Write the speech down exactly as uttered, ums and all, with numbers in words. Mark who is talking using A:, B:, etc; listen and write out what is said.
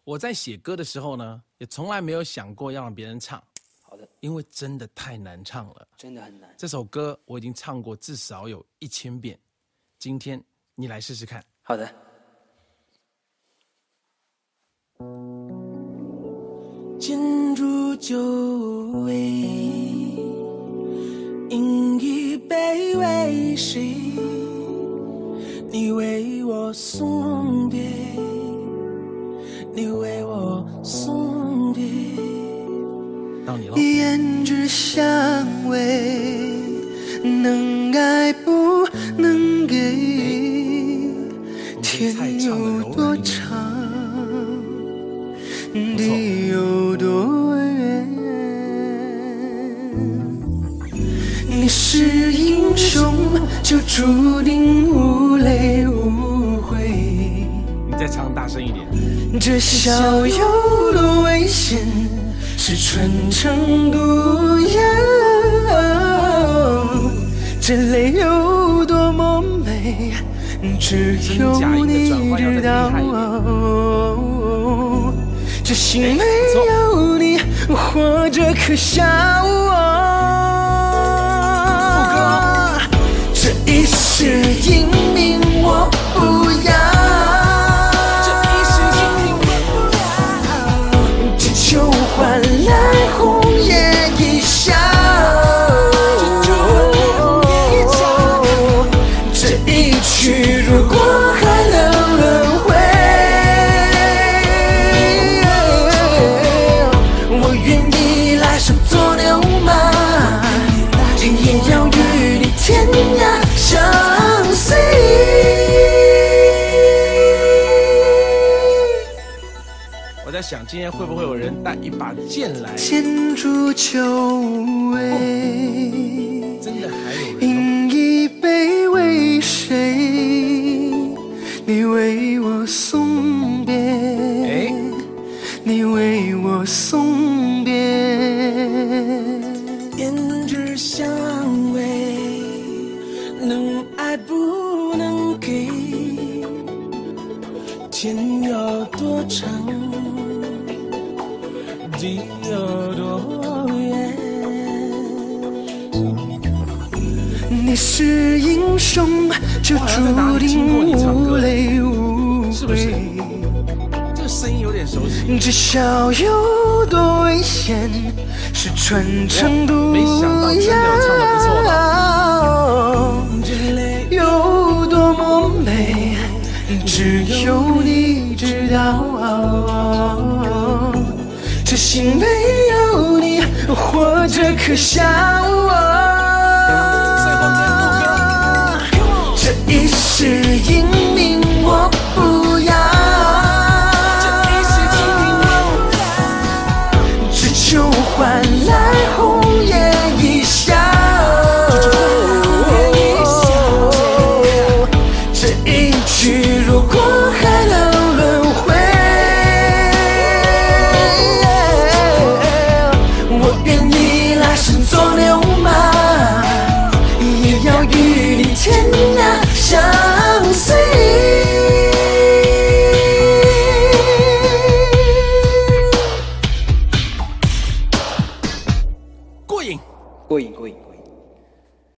A: 我在写歌的时候呢，也从来没有想过要让别人唱。
B: 好的，
A: 因为真的太难唱了，
B: 真的很难。
A: 这首歌我已经唱过至少有一千遍，今天你来试试看。
B: 好的。
A: 敬如酒味，饮一杯为谁？你为我送别，你为我送别。到你了。
B: 胭脂香味，能爱不能给？天有多长，地有多远？你是英雄，就注定无泪无悔。
A: 你再唱大声一点。
B: 这笑有多危险？是纯诚毒药，这泪有多么美，只有你知道。这心没有你，活着可笑。这一世英名我不要。换来红颜一笑，这一曲如果还能轮回，我愿意来生做牛马，也要与你天涯相随。
A: 我在想今天会不会有人带一把剑来？
B: 剑煮酒味，
A: 哦，真的还有人
B: 饮一杯为谁？你为我送别，
A: 哎，
B: 你为我送别。
A: 胭脂香味，能爱不能给？天有多长？地有多远？
B: 你是英雄，就注定无泪无悔。
A: 是不是？这个声音有点熟悉。
B: 这笑有多危险？是纯诚毒药。这泪有多么美，只有你知道。这心没有你，活着可笑。这一世